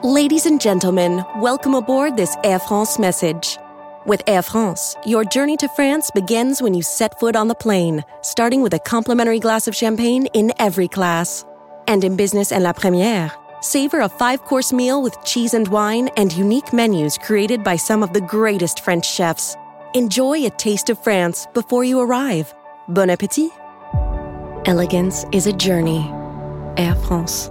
Ladies and gentlemen, welcome aboard this Air France message. With Air France, your journey to France begins when you set foot on the plane, starting with a complimentary glass of champagne in every class. And in business and La Première, savor a 5-course meal with cheese and wine and unique menus created by some of the greatest French chefs. Enjoy a taste of France before you arrive. Bon appétit. Elegance is a journey. Air France.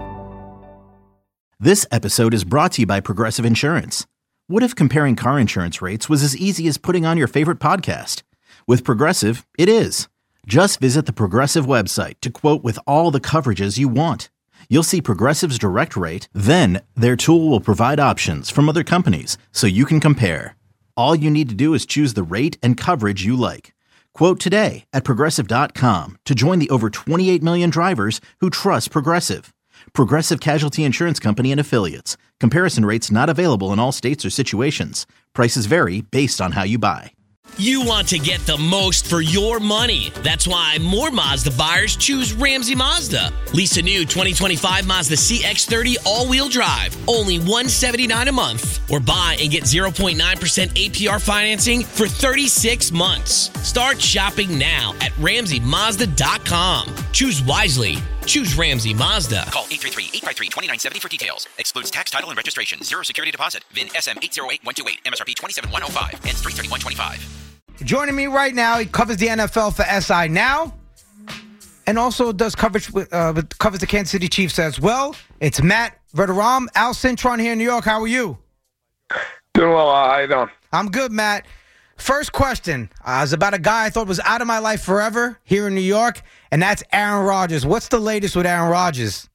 This episode is brought to you by Progressive Insurance. What if comparing car insurance rates was as easy as putting on your favorite podcast? With Progressive, it is. Just visit the Progressive website to quote with all the coverages you want. You'll see Progressive's direct rate, then their tool will provide options from other companies so you can compare. All you need to do is choose the rate and coverage you like. Quote today at Progressive.com to join the over 28 million drivers who trust Progressive. Progressive Casualty Insurance Company and Affiliates. Comparison rates not available in all states or situations. Prices vary based on how you buy. You want to get the most for your money. That's why more Mazda buyers choose Ramsey Mazda. Lease a new 2025 Mazda CX-30 all-wheel drive, only $179 a month. Or buy and get 0.9% APR financing for 36 months. Start shopping now at RamseyMazda.com. Choose wisely. Choose Ramsey Mazda. Call 833-853-2970 for details. Excludes tax, title, and registration. Zero security deposit. VIN SM808128. MSRP 27105. Ends 33125. Joining me right now, he covers the NFL for SI Now, and also does coverage covers the Kansas City Chiefs as well. It's Matt Verderame, Al Cintron here in New York. How are you? Doing well. How you doing? I'm good, Matt. First question is about a guy I thought was out of my life forever here in New York, and that's Aaron Rodgers. What's the latest with Aaron Rodgers?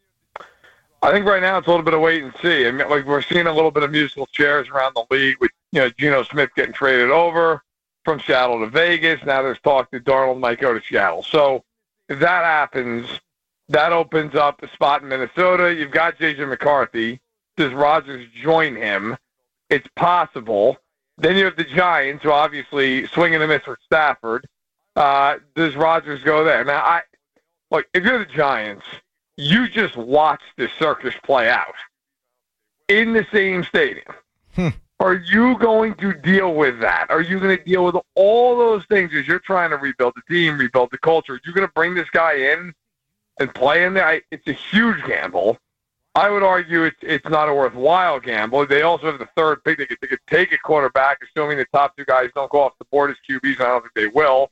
I think right now it's a little bit of wait and see. I mean, like we're seeing a little bit of musical chairs around the league with Geno Smith getting traded over from Seattle to Vegas. Now there's talk that Darnold might go to Seattle. So if that happens, that opens up a spot in Minnesota. You've got J.J. McCarthy. Does Rodgers join him? It's possible. Then you have the Giants, who obviously swing and a miss with Stafford. Does Rodgers go there? Now, if you're the Giants, you just watch the circus play out in the same stadium. Are you going to deal with that? Are you going to deal with all those things as you're trying to rebuild the team, rebuild the culture? Are you going to bring this guy in and play in there? It's a huge gamble. I would argue it's not a worthwhile gamble. They also have the third pick. They could take a quarterback, assuming the top two guys don't go off the board as QBs. I don't think they will.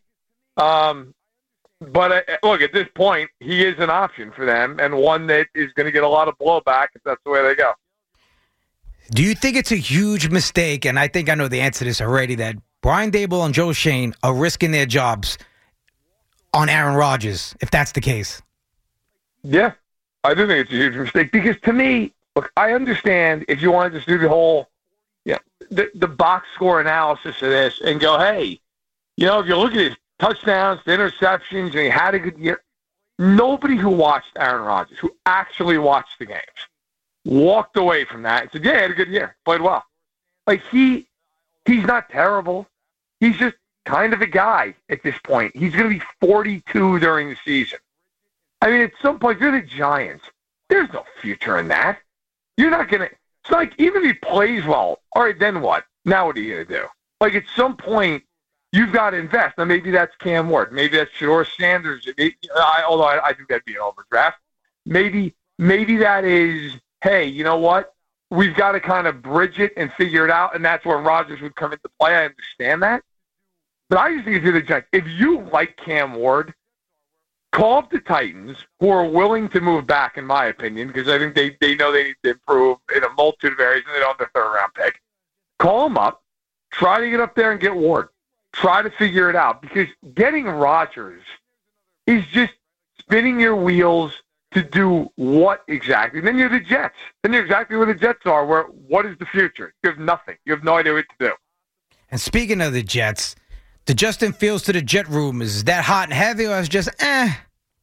But look, at this point, he is an option for them and one that is going to get a lot of blowback if that's the way they go. Do you think it's a huge mistake, and I think I know the answer to this already, that Brian Daboll and Joe Schoen are risking their jobs on Aaron Rodgers, if that's the case? Yeah, I do think it's a huge mistake because to me, look, I understand if you want to just do the whole, the box score analysis of this and go, hey, if you look at his touchdowns, the interceptions, and he had a good year, nobody who watched Aaron Rodgers, who actually watched the games, walked away from that and said, yeah, he had a good year, played well. Like, he's not terrible. He's just kind of a guy at this point. He's going to be 42 during the season. I mean, at some point, if you're the Giants, there's no future in that. You're not going to – it's like, even if he plays well, all right, then what? Now what are you going to do? Like, at some point, you've got to invest. Now, maybe that's Cam Ward. Maybe that's Shedeur Sanders. Although I think that'd be an overdraft. Maybe that is – hey, you know what? We've got to kind of bridge it and figure it out, and that's where Rodgers would come into play. I understand that. But I just think if you're the Giants, if you like Cam Ward, call up the Titans, who are willing to move back, in my opinion, because I think they know they need to improve in a multitude of areas, and they don't have their third-round pick. Call them up. Try to get up there and get Ward. Try to figure it out, because getting Rodgers is just spinning your wheels to do what exactly? Then you're the Jets. Then you're exactly where the Jets are. Where what is the future? You have nothing. You have no idea what to do. And speaking of the Jets, the Justin Fields to the Jet room, is that hot and heavy, or is it just I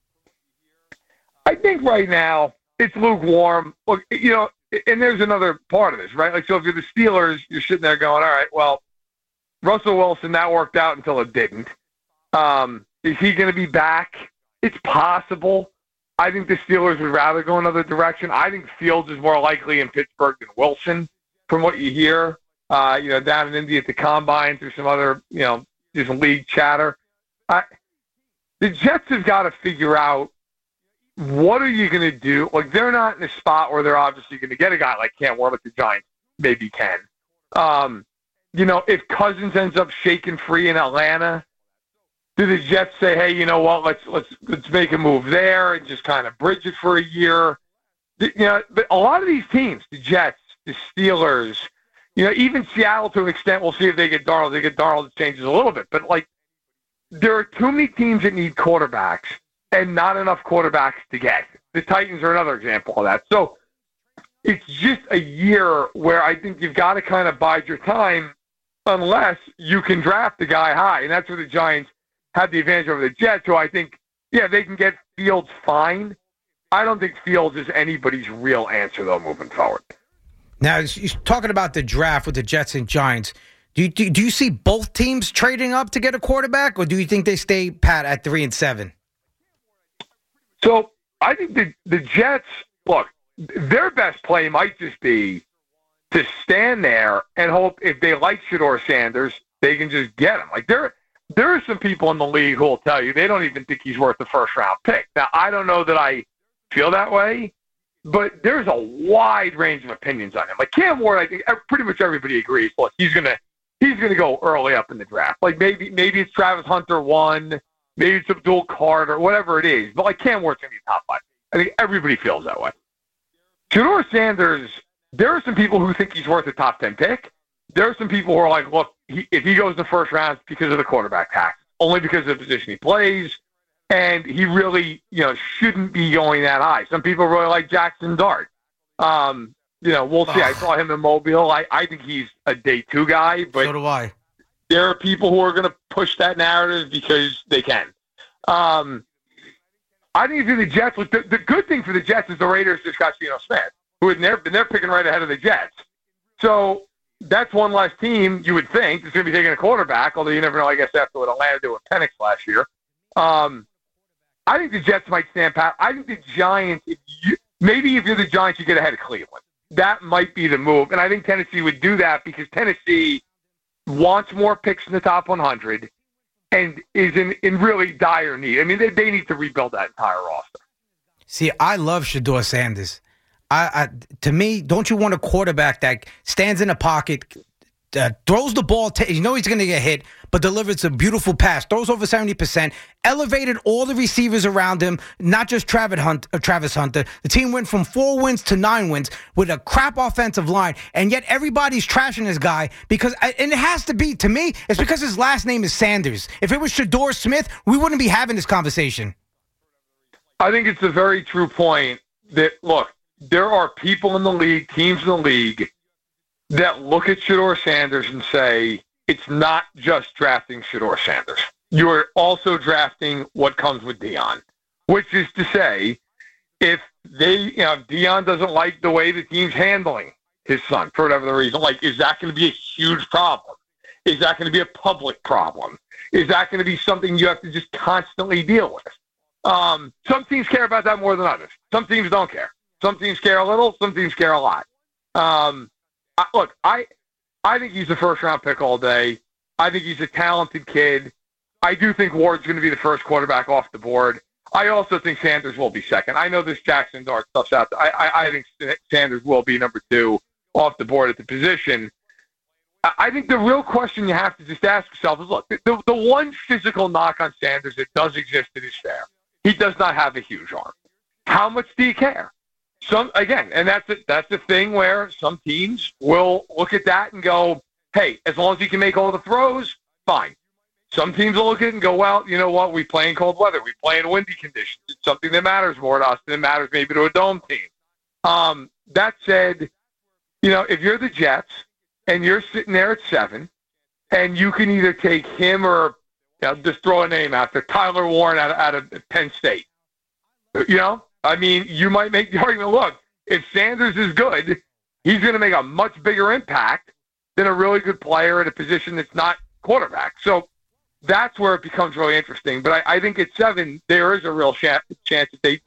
think right now it's lukewarm. Look, and there's another part of this, right? Like, so if you're the Steelers, you're sitting there going, all right, well, Russell Wilson, that worked out until it didn't. Is he going to be back? It's possible. I think the Steelers would rather go another direction. I think Fields is more likely in Pittsburgh than Wilson, from what you hear. Down in Indy at the Combine through some other, just league chatter. The Jets have got to figure out, what are you going to do? Like, they're not in a spot where they're obviously going to get a guy like Cam Ward, the Giants maybe can. If Cousins ends up shaking free in Atlanta, do the Jets say, hey, you know what, let's make a move there and just kind of bridge it for a year? But a lot of these teams, the Jets, the Steelers, even Seattle to an extent, we'll see if they get Darnold. If they get Darnold, it changes a little bit. But, there are too many teams that need quarterbacks and not enough quarterbacks to get. The Titans are another example of that. So it's just a year where I think you've got to kind of bide your time unless you can draft the guy high. And that's where the Giants had the advantage over the Jets, who I think, they can get Fields fine. I don't think Fields is anybody's real answer, though, moving forward. Now, you're talking about the draft with the Jets and Giants. Do you see both teams trading up to get a quarterback, or do you think they stay pat at 3 and 7? So I think the Jets, look, their best play might just be to stand there and hope if they like Shedeur Sanders, they can just get him. There are some people in the league who will tell you they don't even think he's worth the first-round pick. Now, I don't know that I feel that way, but there's a wide range of opinions on him. Cam Ward, I think pretty much everybody agrees. Look, he's gonna go early up in the draft. Maybe it's Travis Hunter 1, maybe it's Abdul Carter, whatever it is. But Cam Ward's gonna be top 5. I think everybody feels that way. Shedeur Sanders, there are some people who think he's worth a top 10 pick. There are some people who are like, look, if he goes in the first round, it's because of the quarterback tax, only because of the position he plays, and he really, shouldn't be going that high. Some people really like Jackson Dart. We'll see. I saw him in Mobile. I think he's a day 2 guy, but so do I. There are people who are going to push that narrative because they can. I think if you're the Jets, the good thing for the Jets is the Raiders just got Geno Smith, who had been there picking right ahead of the Jets. So that's one less team you would think is going to be taking a quarterback, although you never know, I guess, after what Atlanta did with Penix last year. I think the Jets might stand pat. I think the Giants, maybe if you're the Giants, you get ahead of Cleveland. That might be the move. And I think Tennessee would do that because Tennessee wants more picks in the top 100 and is in really dire need. I mean, they need to rebuild that entire roster. See, I love Shedeur Sanders. To me, don't you want a quarterback that stands in a pocket, throws the ball, he's going to get hit, but delivers a beautiful pass, throws over 70%, elevated all the receivers around him, not just Travis Hunter. The team went from 4 wins to 9 wins with a crap offensive line, and yet everybody's trashing this guy and it has to be, to me, it's because his last name is Sanders. If it was Shedeur Smith, we wouldn't be having this conversation. I think it's a very true point that, look, there are people in the league, teams in the league, that look at Shedeur Sanders and say, it's not just drafting Shedeur Sanders. You are also drafting what comes with Deion, which is to say, if Deion doesn't like the way the team's handling his son for whatever the reason, is that going to be a huge problem? Is that going to be a public problem? Is that going to be something you have to just constantly deal with? Some teams care about that more than others. Some teams don't care. Some teams care a little. Some teams care a lot. Look, I think he's a first-round pick all day. I think he's a talented kid. I do think Ward's going to be the first quarterback off the board. I also think Sanders will be second. I know this Jackson Dart stuff's out there. I think Sanders will be number 2 off the board at the position. I think the real question you have to just ask yourself is, look, the one physical knock on Sanders that does exist that is fair. He does not have a huge arm. How much do you care? And that's the thing where some teams will look at that and go, hey, as long as he can make all the throws, fine. Some teams will look at it and go, well, you know what? We play in cold weather. We play in windy conditions. It's something that matters more to us than it matters maybe to a dome team. That said, if you're the Jets and you're sitting there at 7 and you can either take him or just throw a name out there, Tyler Warren out of Penn State, you might make the argument, look, if Sanders is good, he's going to make a much bigger impact than a really good player at a position that's not quarterback. So that's where it becomes really interesting. But I think at 7, there is a real chance that they have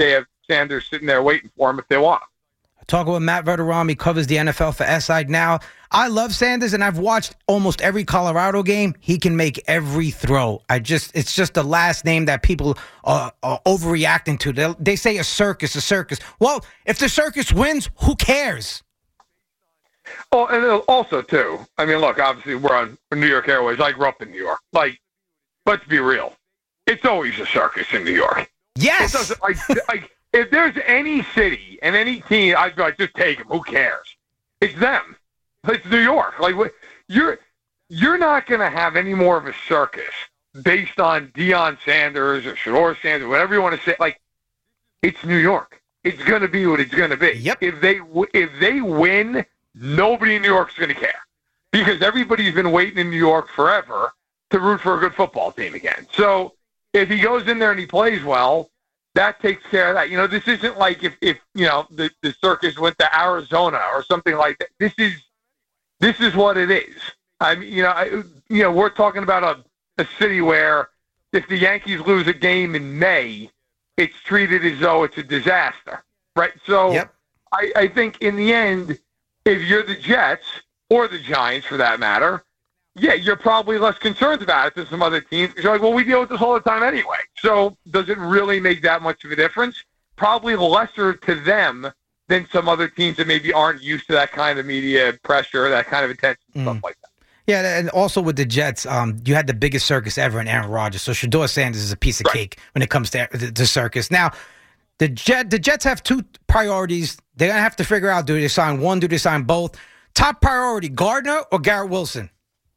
Sanders sitting there waiting for him if they want him. Talking with Matt Verderame. He covers the NFL for SI Now. I love Sanders, and I've watched almost every Colorado game. He can make every throw. It's just the last name that people are overreacting to. They say a circus. Well, if the circus wins, who cares? Oh, and also, too, I mean, look, obviously we're on New York Airways. I grew up in New York. Like, let's be real. It's always a circus in New York. Yes. It doesn't, like if there's any city and any team, I'd be like, just take them. Who cares? It's them. It's New York. Like, you're not going to have any more of a circus based on Deion Sanders or Shedeur Sanders, whatever you want to say. Like, it's New York. It's going to be what it's going to be. Yep. If they win, nobody in New York's going to care because everybody's been waiting in New York forever to root for a good football team again. So if he goes in there and he plays well, that takes care of that. You know, this isn't like if you know, the circus went to Arizona or something like that. This is what it is. I mean, we're talking about a city where if the Yankees lose a game in May, it's treated as though it's a disaster, right? So yep. I think in the end, if you're the Jets or the Giants for that matter, yeah, you're probably less concerned about it than some other teams. You're like, well, we deal with this all the time anyway. So does it really make that much of a difference? Probably lesser to them than some other teams that maybe aren't used to that kind of media pressure, that kind of attention, stuff like that. Yeah, and also with the Jets, you had the biggest circus ever in Aaron Rodgers. So Shedeur Sanders is a piece of cake when it comes to circus. Now, the Jets have two priorities. They're going to have to figure out, do they sign one, do they sign both? Top priority, Gardner or Garrett Wilson?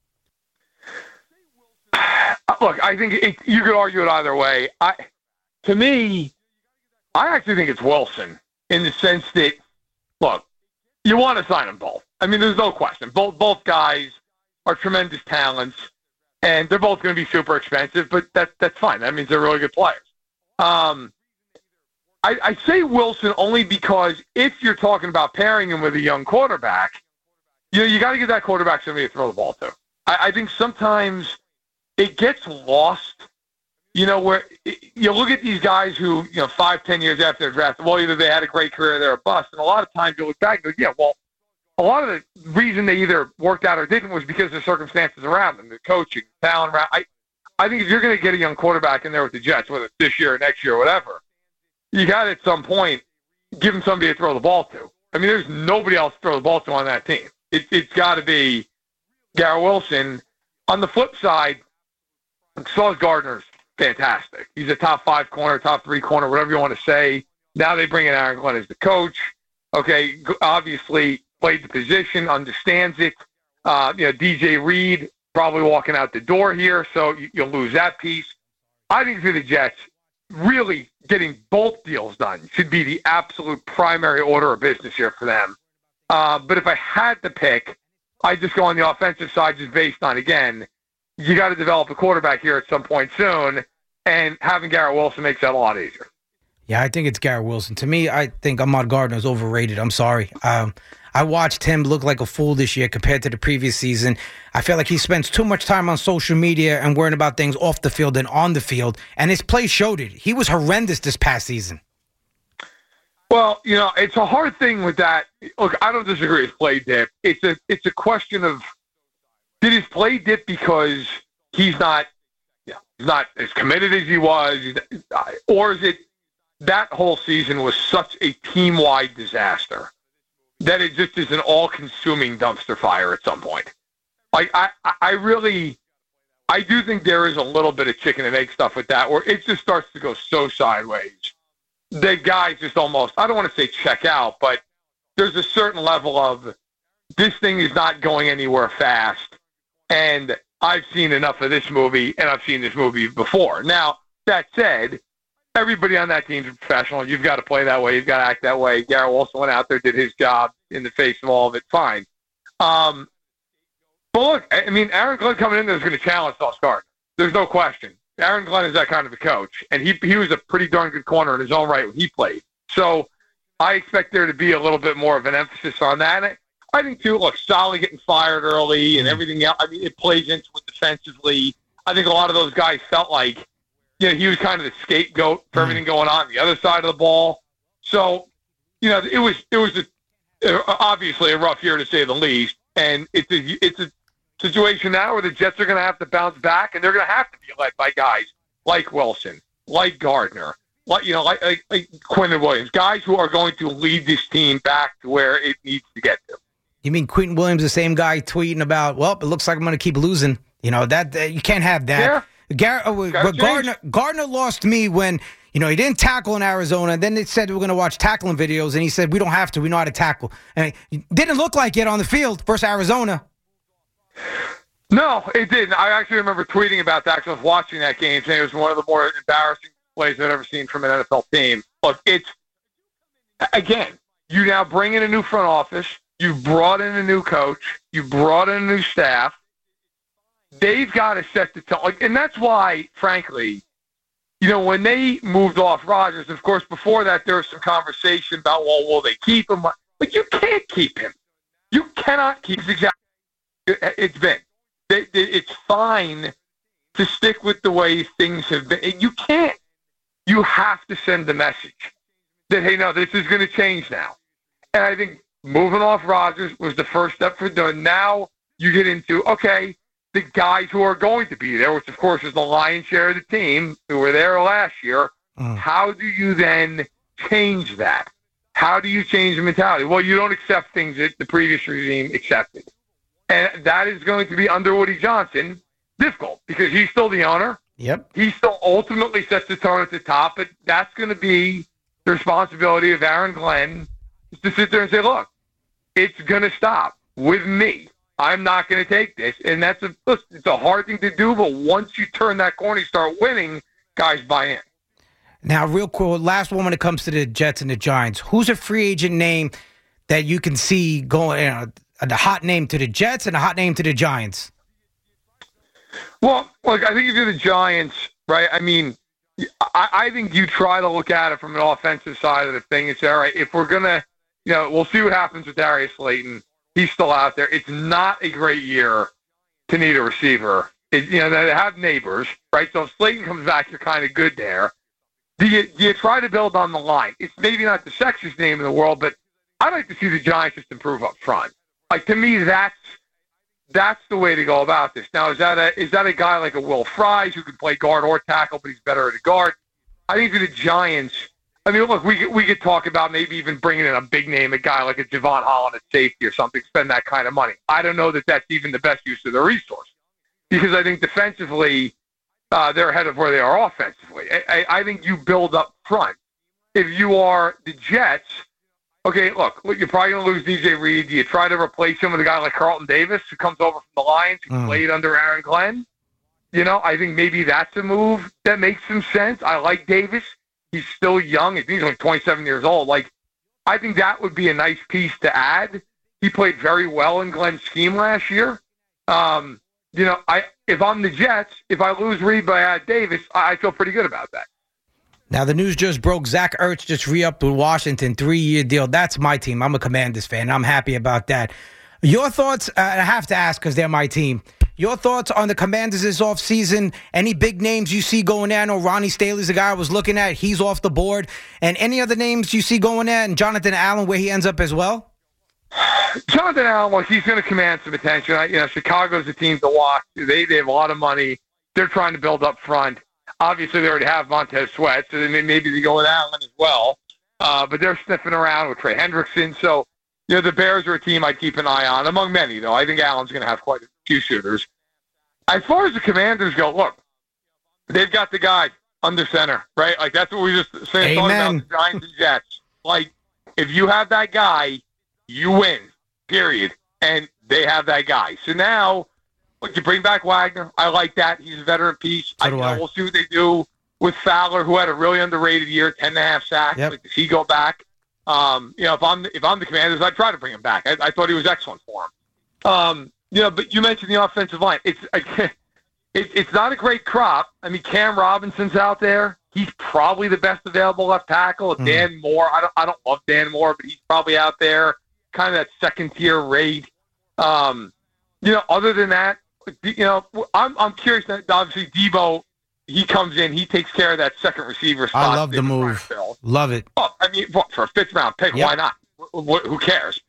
Look, I think you could argue it either way. To me, I actually think it's Wilson in the sense that, look, you want to sign them both. I mean, there's no question. Both guys are tremendous talents, and they're both going to be super expensive, but that's fine. That means they're really good players. I say Wilson only because if you're talking about pairing him with a young quarterback, you got to give that quarterback somebody to throw the ball to. I think sometimes it gets lost, where you look at these guys who, 5-10 years after they're drafted, well, either they had a great career or they're a bust. And a lot of times you look back and go, yeah, well, a lot of the reason they either worked out or didn't was because of the circumstances around them, the coaching, talent around. I think if you're going to get a young quarterback in there with the Jets, whether it's this year or next year or whatever, you got to at some point give them somebody to throw the ball to. I mean, there's nobody else to throw the ball to on that team. It's got to be Garrett Wilson. On the flip side, Sauce Gardner's fantastic. He's a top 5 corner, top 3 corner, whatever you want to say. Now they bring in Aaron Glenn as the coach. Okay, obviously played the position, understands it. DJ Reed probably walking out the door here, so you'll lose that piece. I think for the Jets, really getting both deals done should be the absolute primary order of business here for them. But if I had to pick, I'd just go on the offensive side just based on, again, you got to develop a quarterback here at some point soon, and having Garrett Wilson makes that a lot easier. Yeah, I think it's Garrett Wilson. To me, I think Ahmad Gardner is overrated. I'm sorry. I watched him look like a fool this year compared to the previous season. I feel like he spends too much time on social media and worrying about things off the field than on the field, and his play showed it. He was horrendous this past season. Well, it's a hard thing with that. Look, I don't disagree with play dip. It's a question of, did his play dip because he's not as committed as he was, or is it that whole season was such a team-wide disaster that it just is an all-consuming dumpster fire at some point? Like, I do think there is a little bit of chicken and egg stuff with that, where it just starts to go so sideways. The guys just almost, I don't want to say check out, but there's a certain level of, this thing is not going anywhere fast, and I've seen enough of this movie, and I've seen this movie before. Now, that said, everybody on that team's a professional. You've got to play that way. You've got to act that way. Garrett Wilson went out there, did his job in the face of all of it. Fine. But look, I mean, Aaron Glenn coming in there is going to challenge Sauce Gardner. There's no question. Aaron Glenn is that kind of a coach, and he was a pretty darn good corner in his own right when he played. So I expect there to be a little bit more of an emphasis on that. And I think, too, look, Solly getting fired early and everything else, I mean, it plays into it defensively. I think a lot of those guys felt like, he was kind of the scapegoat for everything going on the other side of the ball. So, it was obviously a rough year to say the least, and it's a situation now where the Jets are going to have to bounce back, and they're going to have to be led by guys like Wilson, like Gardner, like Quentin Williams, guys who are going to lead this team back to where it needs to get to. You mean Quentin Williams, the same guy tweeting about, well, it looks like I'm going to keep losing. That you can't have that. Yeah. Gardner lost me when, he didn't tackle in Arizona. And then they said we're going to watch tackling videos, and he said, we don't have to. We know how to tackle. And it didn't look like it on the field versus Arizona. No, it didn't. I actually remember tweeting about that because I was watching that game, saying it was one of the more embarrassing plays I've ever seen from an NFL team. Look, again, you now bring in a new front office. You've brought in a new coach. You've brought in a new staff. They've got to set the tone. And that's why, frankly, when they moved off Rodgers, of course, before that, there was some conversation about, well, will they keep him? But you can't keep him. You cannot keep him. Exactly. It's been. It's fine to stick with the way things have been. You can't. You have to send the message that, hey, no, this is going to change now. And I think moving off Rodgers was the first step for doing. Now you get into, okay, the guys who are going to be there, which, of course, is the lion's share of the team who were there last year. How do you then change that? How do you change the mentality? Well, you don't accept things that the previous regime accepted. And that is going to be, under Woody Johnson, difficult because he's still the owner. Yep. He still ultimately sets the tone at the top, but that's going to be the responsibility of Aaron Glenn to sit there and say, look, it's going to stop with me. I'm not going to take this. And it's a hard thing to do, but once you turn that corner, you start winning, guys buy in. Now, real quick, last one when it comes to the Jets and the Giants. Who's a free agent name that you can see going, a hot name to the Jets and a hot name to the Giants? Well, look, I think if you're the Giants, right, I mean, I think you try to look at it from an offensive side of the thing and say, all right, if we're going to, we'll see what happens with Darius Slayton. He's still out there. It's not a great year to need a receiver. They have neighbors, right? So if Slayton comes back, you're kind of good there. Do you try to build on the line? It's maybe not the sexiest name in the world, but I'd like to see the Giants just improve up front. Like, to me, that's the way to go about this. Now, is that a guy like a Will Fries who can play guard or tackle, but he's better at a guard? I think for the Giants, I mean, look, we could talk about maybe even bringing in a big name, a guy like a Javon Holland at safety or something, spend that kind of money. I don't know that that's even the best use of the resource because I think defensively they're ahead of where they are offensively. I think you build up front. If you are the Jets, okay, look, you're probably going to lose DJ Reed. Do you try to replace him with a guy like Carlton Davis who comes over from the Lions, who played under Aaron Glenn? I think maybe that's a move that makes some sense. I like Davis. He's still young. I think he's only 27 years old. I think that would be a nice piece to add. He played very well in Glenn's scheme last year. If I'm the Jets, if I lose Reed but I add Davis, I feel pretty good about that. Now, the news just broke. Zach Ertz just re-upped with Washington, 3-year deal. That's my team. I'm a Commanders fan. I'm happy about that. Your thoughts, and I have to ask because they're my team, your thoughts on the Commanders this offseason? Any big names you see going there? I know Ronnie Staley's the guy I was looking at. He's off the board. And any other names you see going there? And Jonathan Allen, where he ends up as well? Jonathan Allen, well, he's going to command some attention. Chicago's a team to watch. They have a lot of money. They're trying to build up front. Obviously, they already have Montez Sweat, so maybe they go with Allen as well. But they're sniffing around with Trey Hendrickson. So, the Bears are a team I'd keep an eye on, among many, though. I think Allen's going to have quite a few shooters. As far as the Commanders go, look, they've got the guy under center, right? That's what we just said about the Giants and Jets. If you have that guy, you win, period. And they have that guy. So now, look, you bring back Wagner. I like that. He's a veteran piece. We'll see what they do with Fowler, who had a really underrated year, 10.5 sacks. Yep. Does he go back? If I'm the Commanders, I'd try to bring him back. I thought he was excellent for him. But you mentioned the offensive line. It's not a great crop. I mean, Cam Robinson's out there. He's probably the best available left tackle. Dan Moore. I don't love Dan Moore, but he's probably out there, kind of that second tier rate. Other than that, I'm curious. Obviously, Debo he comes in, he takes care of that second receiver spot. I love the move. Love it. Oh, I mean, for a fifth-round pick, why not? Who cares?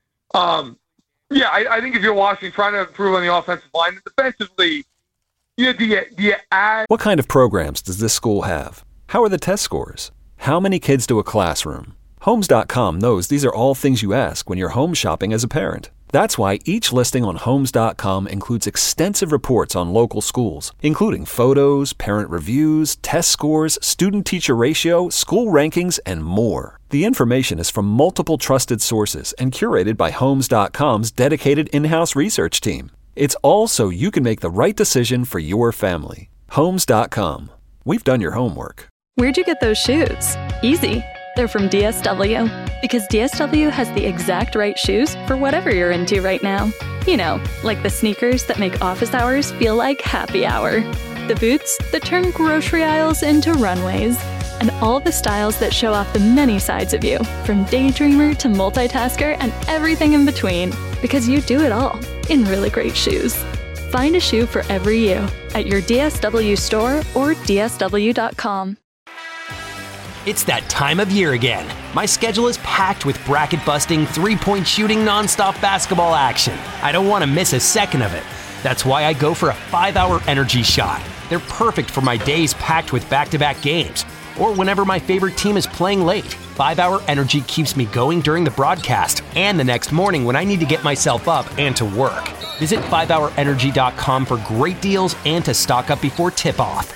I think if you're Washington trying to improve on the offensive line and defensively, do you add? What kind of programs does this school have? How are the test scores? How many kids to a classroom? Homes.com knows these are all things you ask when you're home shopping as a parent. That's why each listing on Homes.com includes extensive reports on local schools, including photos, parent reviews, test scores, student-teacher ratio, school rankings, and more. The information is from multiple trusted sources and curated by Homes.com's dedicated in-house research team. It's all so you can make the right decision for your family. Homes.com. We've done your homework. Where'd you get those shoes? Easy. They're from DSW. Because DSW has the exact right shoes for whatever you're into right now. You know, like the sneakers that make office hours feel like happy hour. The boots that turn grocery aisles into runways. And all the styles that show off the many sides of you, from daydreamer to multitasker and everything in between. Because you do it all in really great shoes. Find a shoe for every you at your DSW store or DSW.com. It's that time of year again. My schedule is packed with bracket-busting, three-point shooting, nonstop basketball action. I don't want to miss a second of it. That's why I go for a 5-hour energy shot. They're perfect for my days packed with back-to-back games, or whenever my favorite team is playing late. 5-hour energy keeps me going during the broadcast and the next morning when I need to get myself up and to work. Visit 5hourenergy.com for great deals and to stock up before tip-off.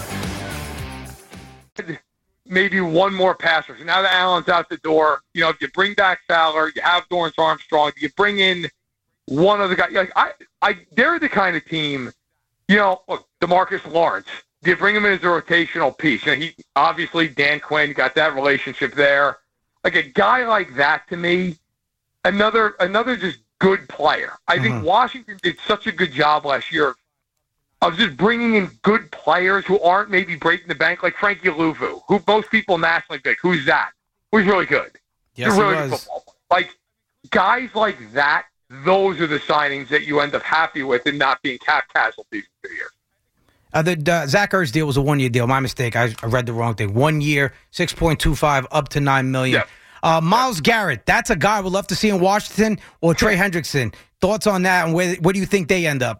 Maybe one more passer. So now that Allen's out the door, if you bring back Fowler, you have Dorrance Armstrong, you bring in one other guy. They're the kind of team, look, DeMarcus Lawrence, you bring him in as a rotational piece. He obviously, Dan Quinn, got that relationship there. Like a guy like that, to me, another just good player. I think Washington did such a good job last year of just bringing in good players who aren't maybe breaking the bank, like Frankie Louvu, who most people nationally pick. Who's that? Who's really good? Yes, He's really good football player. Like, guys like that, those are the signings that you end up happy with and not being cap casualties for 2 years. The Zach Ertz deal was a one-year deal. My mistake. I read the wrong thing. 1 year, 6.25, up to $9 million. Yeah. Myles Garrett, that's a guy we'd love to see in Washington, or Trey Hendrickson. Thoughts on that, and where do you think they end up?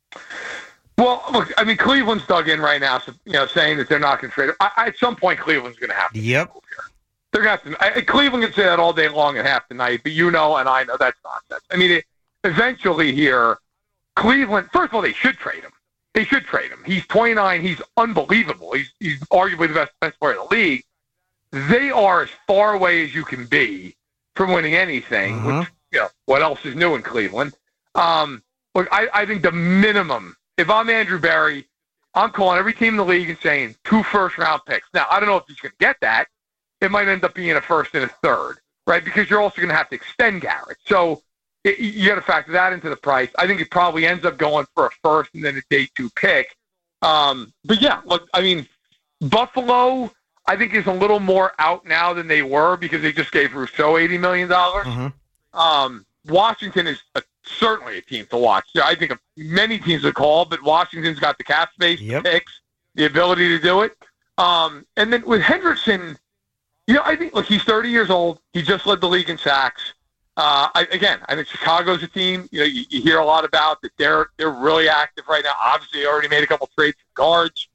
Well, look, I mean, Cleveland's dug in right now, so, saying that they're not going to trade him. At some point, Cleveland's going to have to. Yep. They're going to have to. Cleveland can say that all day long and half the night, but and I know that's nonsense. I mean, eventually here, Cleveland, first of all, they should trade him. They should trade him. He's 29. He's unbelievable. He's arguably the best defensive player in the league. They are as far away as you can be from winning anything, which, what else is new in Cleveland? Look, I think the minimum, if I'm Andrew Berry, I'm calling every team in the league and saying 2 first-round picks. Now, I don't know if he's going to get that. It might end up being a first and a third, right? Because you're also going to have to extend Garrett. So you got to factor that into the price. I think it probably ends up going for a first and then a day 2 pick. But yeah, look, I mean, Buffalo, I think, is a little more out now than they were because they just gave Rousseau $80 million. Washington is certainly a team to watch. I think many teams would call, but Washington's got the cap space, the picks, the ability to do it. And then with Hendrickson, I think, look, he's 30 years old. He just led the league in sacks. I think Chicago's a team, you hear a lot about that they're really active right now. Obviously, they already made a couple trades for guards.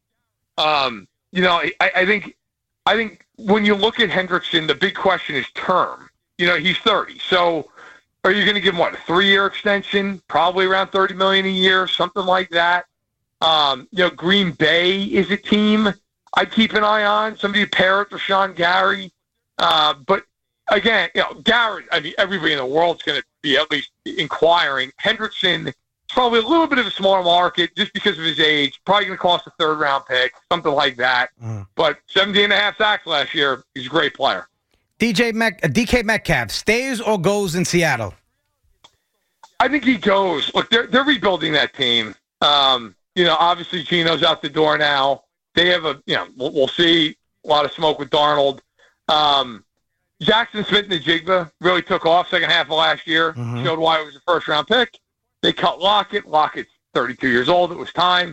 I think when you look at Hendrickson, the big question is term. He's 30. So are you going to give him, a 3-year extension? Probably around $30 million a year, something like that. Green Bay is a team I'd keep an eye on. Somebody pair it with Rashawn Gary. But again, Garrett, I mean, everybody in the world's going to be at least inquiring. Hendrickson is probably a little bit of a smaller market just because of his age. Probably going to cost a 3rd-round pick, something like that. But 17.5 sacks last year. He's a great player. DK Metcalf, stays or goes in Seattle? I think he goes. Look, they're rebuilding that team. Obviously Gino's out the door now. They have we'll see a lot of smoke with Darnold. Jackson Smith-Njigba really took off second half of last year. Showed why it was a 1st-round pick. They cut Lockett. Lockett's 32 years old. It was time.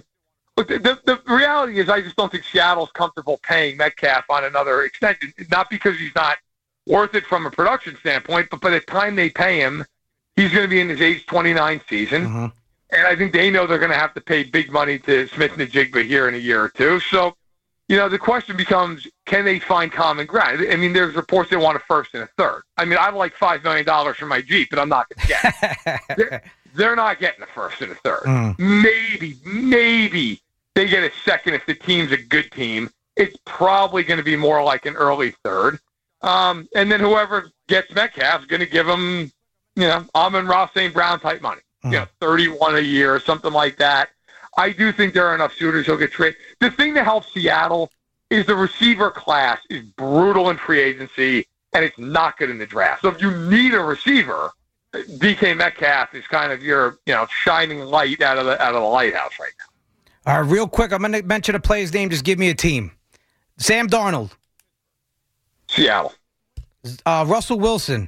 But the reality is I just don't think Seattle's comfortable paying Metcalf on another extension, not because he's not worth it from a production standpoint, but by the time they pay him, he's going to be in his age 29 season. Mm-hmm. And I think they know they're going to have to pay big money to Smith-Njigba here in a year or two. So, the question becomes, can they find common ground? I mean, there's reports they want a first and a third. I mean, I'd like $5 million for my Jeep, but I'm not going to get it. They're not getting a first and a third. Maybe they get a second if the team's a good team. It's probably going to be more like an early third. And then whoever gets Metcalf is going to give him, Amon-Ra St. Brown type money. 31 a year or something like that. I do think there are enough suitors who'll get traded. The thing that helps Seattle is the receiver class is brutal in free agency, and it's not good in the draft. So if you need a receiver, DK Metcalf is kind of your, shining light out of the lighthouse right now. All right, real quick, I'm going to mention a player's name. Just give me a team. Sam Darnold. Seattle. Russell Wilson.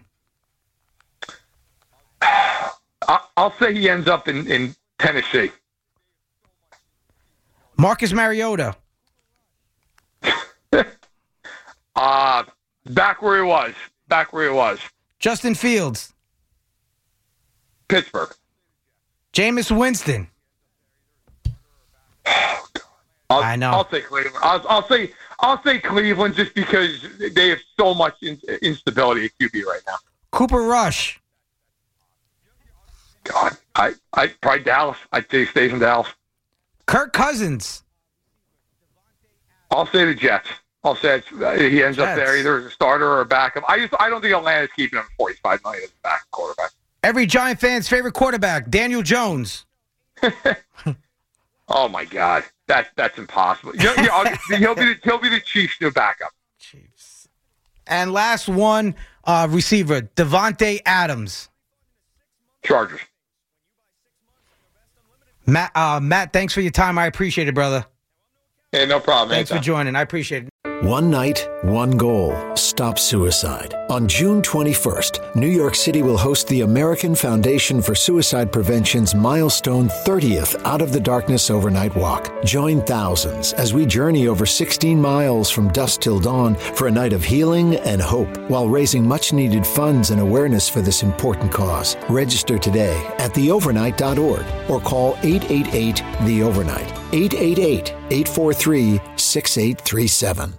I'll say he ends up in Tennessee. Marcus Mariota. Back where he was. Justin Fields. Pittsburgh. Jameis Winston. I know. I'll say Cleveland. I'll say Cleveland just because they have so much instability at QB right now. Cooper Rush. God, I probably Dallas. I'd say he stays in Dallas. Kirk Cousins. I'll say the Jets. I'll say he ends up there either as a starter or a backup. I don't think Atlanta's keeping him $45 million as a backup quarterback. Every Giant fan's favorite quarterback, Daniel Jones. Oh my God, that's impossible. He'll be the Chiefs' new backup. Chiefs. And last one, receiver, Devontae Adams. Chargers. Matt, thanks for your time. I appreciate it, brother. Hey, no problem. Thanks for joining. I appreciate it. One night, one goal, stop suicide. On June 21st, New York City will host the American Foundation for Suicide Prevention's milestone 30th Out of the Darkness Overnight Walk. Join thousands as we journey over 16 miles from dusk till dawn for a night of healing and hope, while raising much-needed funds and awareness for this important cause. Register today at theovernight.org or call 888-THE-OVERNIGHT, 888-843-6837.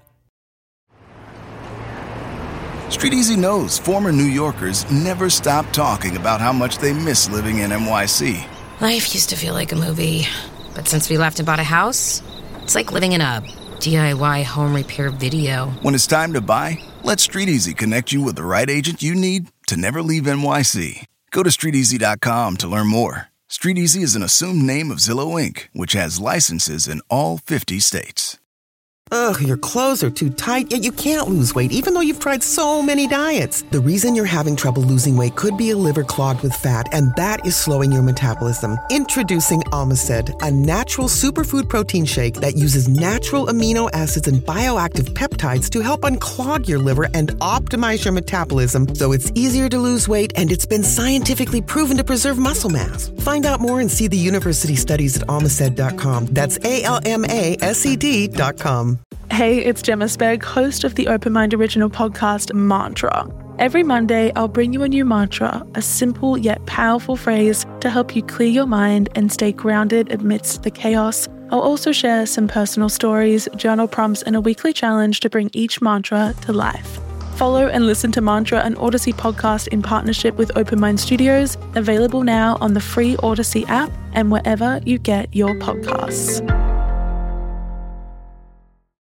Street Easy knows former New Yorkers never stop talking about how much they miss living in NYC. Life used to feel like a movie, but since we left and bought a house, it's like living in a DIY home repair video. When it's time to buy, let Street Easy connect you with the right agent you need to never leave NYC. Go to StreetEasy.com to learn more. Street Easy is an assumed name of Zillow Inc., which has licenses in all 50 states. Ugh, your clothes are too tight, yet you can't lose weight even though you've tried so many diets. The reason you're having trouble losing weight could be a liver clogged with fat, and that is slowing your metabolism. Introducing Omicid, a natural superfood protein shake that uses natural amino acids and bioactive peptides to help unclog your liver and optimize your metabolism so it's easier to lose weight, and it's been scientifically proven to preserve muscle mass. Find out more and see the university studies at Omicid.com. That's ALMASED.com. Hey, it's Gemma Spegg, host of the Open Mind original podcast, Mantra. Every Monday, I'll bring you a new mantra, a simple yet powerful phrase to help you clear your mind and stay grounded amidst the chaos. I'll also share some personal stories, journal prompts, and a weekly challenge to bring each mantra to life. Follow and listen to Mantra, an Odyssey podcast in partnership with Open Mind Studios, available now on the free Odyssey app and wherever you get your podcasts.